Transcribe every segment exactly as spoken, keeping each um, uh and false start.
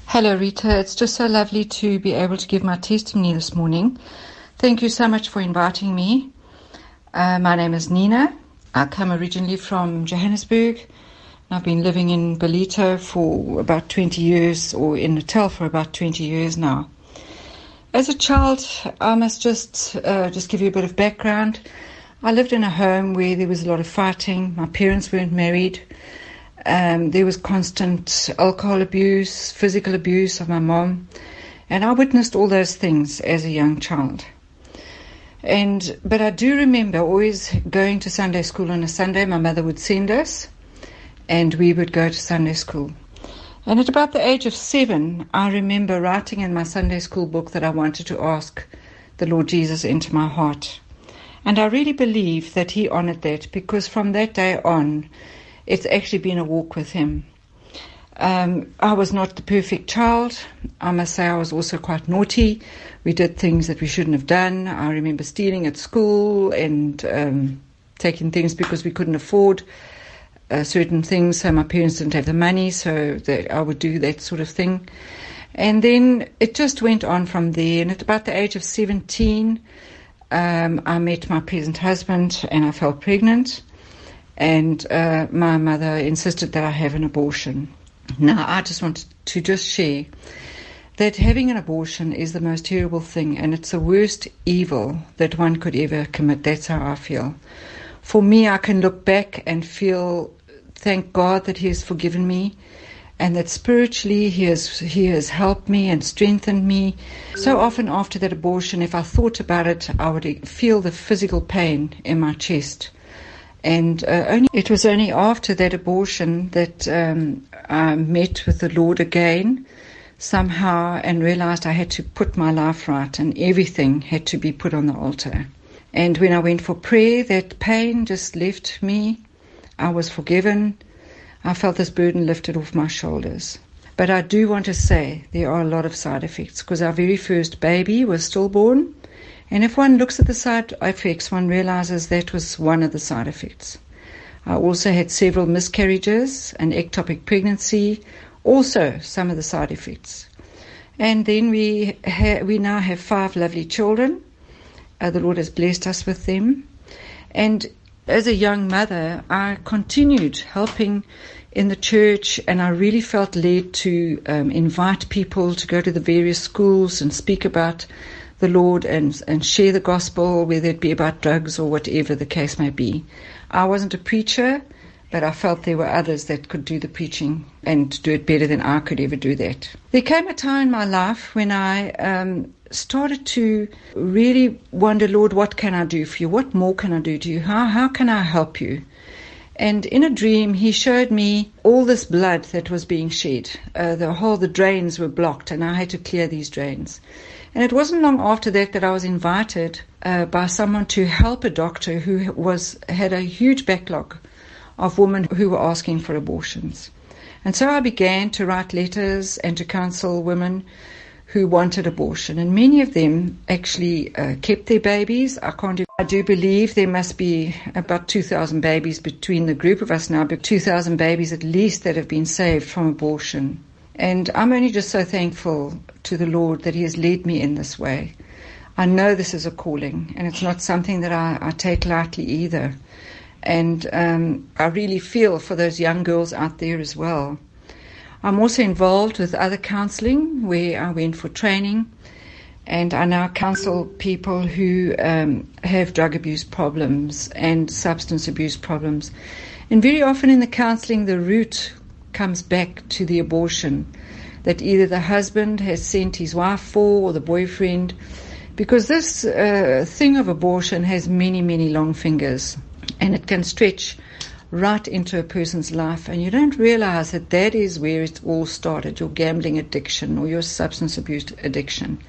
Hello, Rita. It's just so lovely to be able to give my testimony this morning. Thank you so much for inviting me. Uh, my name is Nina. I come originally from Johannesburg. I've been living in Ballito for about twenty years, or in Natal for about twenty years now. As a child, I must just uh, just give you a bit of background. I lived in a home where there was a lot of fighting. My parents weren't married. Um, there was constant alcohol abuse, physical abuse of my mom, and I witnessed all those things as a young child. And but I do remember always going to Sunday school on a Sunday. My mother would send us, and we would go to Sunday school. And at about the age of seven, I remember writing in my Sunday school book that I wanted to ask the Lord Jesus into my heart. And I really believe that He honored that, because from that day on, it's actually been a walk with Him. Um, I was not the perfect child. I must say I was also quite naughty. We did things that we shouldn't have done. I remember stealing at school and um, taking things because we couldn't afford uh, certain things. So my parents didn't have the money, so that I would do that sort of thing. And then it just went on from there. And at about the age of seventeen, um, I met my present husband and I fell pregnant. And uh, my mother insisted that I have an abortion. Now, I just wanted to just share that having an abortion is the most terrible thing, and it's the worst evil that one could ever commit. That's how I feel. For me, I can look back and feel, thank God that He has forgiven me, and that spiritually He has, he has helped me and strengthened me. So often after that abortion, if I thought about it, I would feel the physical pain in my chest. And uh, only it was only after that abortion that um, I met with the Lord again somehow and realized I had to put my life right and everything had to be put on the altar. And when I went for prayer, that pain just left me. I was forgiven. I felt this burden lifted off my shoulders. But I do want to say there are a lot of side effects, because our very first baby was stillborn. And if one looks at the side effects, one realizes that was one of the side effects. I also had several miscarriages, an ectopic pregnancy, also some of the side effects. And then we ha- we now have five lovely children. Uh, the Lord has blessed us with them. And as a young mother, I continued helping in the church, and I really felt led to um, invite people to go to the various schools and speak about the Lord and, and share the gospel, whether it be about drugs or whatever the case may be. I wasn't a preacher, but I felt there were others that could do the preaching and do it better than I could ever do that. There came a time in my life when I um, started to really wonder, Lord, what can I do for you? What more can I do to you? How, how can I help you? And in a dream, He showed me all this blood that was being shed. Uh, the whole, the drains were blocked, and I had to clear these drains. And it wasn't long after that that I was invited uh, by someone to help a doctor who was had a huge backlog of women who were asking for abortions. And so I began to write letters and to counsel women who wanted abortion. And many of them actually uh, kept their babies. I can't. I do believe there must be about two thousand babies between the group of us now, but two thousand babies at least that have been saved from abortion. And I'm only just so thankful to the Lord that He has led me in this way. I know this is a calling, and it's not something that I, I take lightly either. And um, I really feel for those young girls out there as well. I'm also involved with other counseling, where I went for training, and I now counsel people who um, have drug abuse problems and substance abuse problems. And very often in the counseling, the root comes back to the abortion that either the husband has sent his wife for, or the boyfriend, because this uh, thing of abortion has many, many long fingers, and it can stretch right into a person's life, and you don't realize that that is where it all started, your gambling addiction or your substance abuse addiction.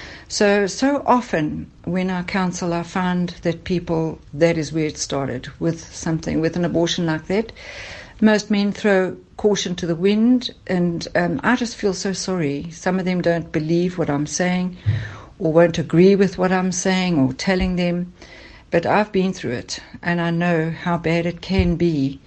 So, so often when I counsel, I find that people, that is where it started, with something, with an abortion like that. Most men throw caution to the wind, and um, I just feel so sorry. Some of them don't believe what I'm saying, or won't agree with what I'm saying or telling them. But I've been through it, and I know how bad it can be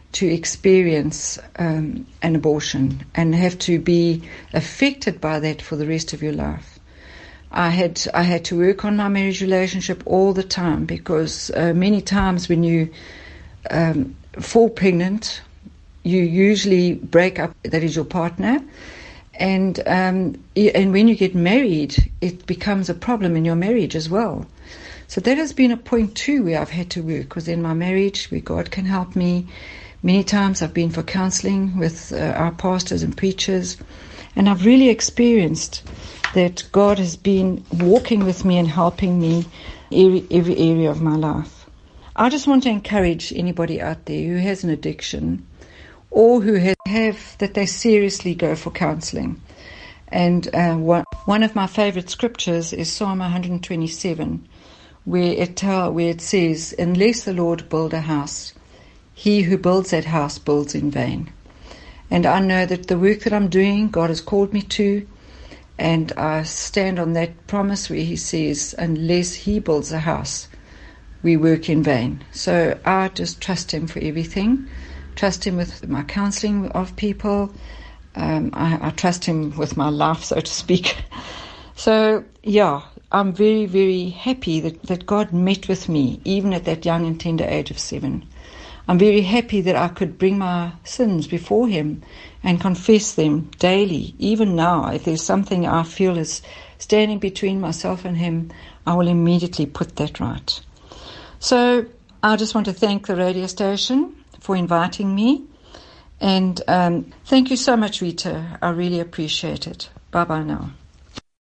to experience um, an abortion and have to be affected by that for the rest of your life. I had I had to work on my marriage relationship all the time, because uh, many times when you um, fall pregnant, you usually break up, that is your partner, and um, and when you get married, it becomes a problem in your marriage as well. So that has been a point too where I've had to work within my marriage, where God can help me. Many times I've been for counseling with uh, our pastors and preachers, and I've really experienced that God has been walking with me and helping me every, every area of my life. I just want to encourage anybody out there who has an addiction or who has, have that they seriously go for counseling. And uh, one, one of my favorite scriptures is Psalm one twenty-seven, where it, tell, where it says, "Unless the Lord build a house, he who builds that house builds in vain." And I know that the work that I'm doing, God has called me to, and I stand on that promise where he says, unless he builds a house, we work in vain. So I just trust him for everything. Trust him with my counseling of people. Um, I, I trust him with my life, so to speak. So, yeah, I'm very, very happy that, that God met with me, even at that young and tender age of seven. I'm very happy that I could bring my sins before him and confess them daily. Even now, if there's something I feel is standing between myself and him, I will immediately put that right. So I just want to thank the radio station for inviting me. And um, thank you so much, Rita. I really appreciate it. Bye-bye now.